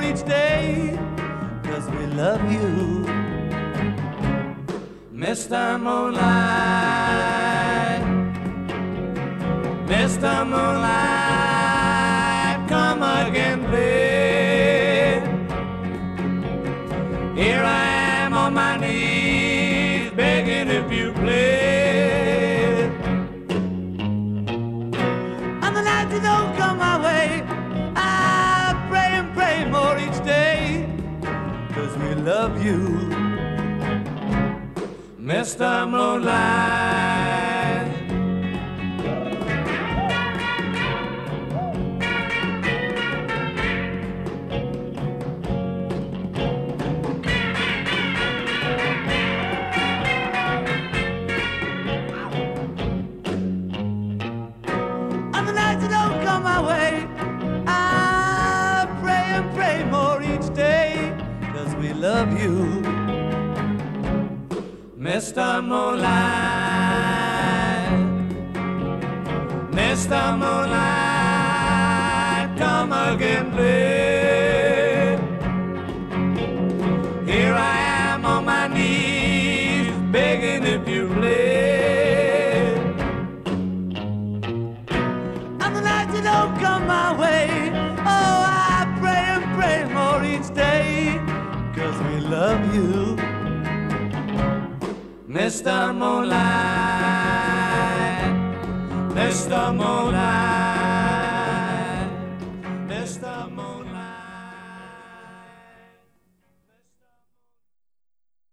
each day, 'cause we love you. Mr. Moonlight, Mr. Moonlight, come again, please. Here I am on my knees, begging if you please. On the night you don't come my way, I pray and pray more each day, 'cause we love you, Mr. Moonlight. On the nights that don't come my way, I pray and pray more each day, 'cause we love you, Mr. Moonlight. Mr. Moonlight, come again, please. Here I am on my knees, begging if you please. On the night you don't come my way, oh, I pray and pray more each day, 'cause we love you, Mr. Moonlight, Mr. Moonlight.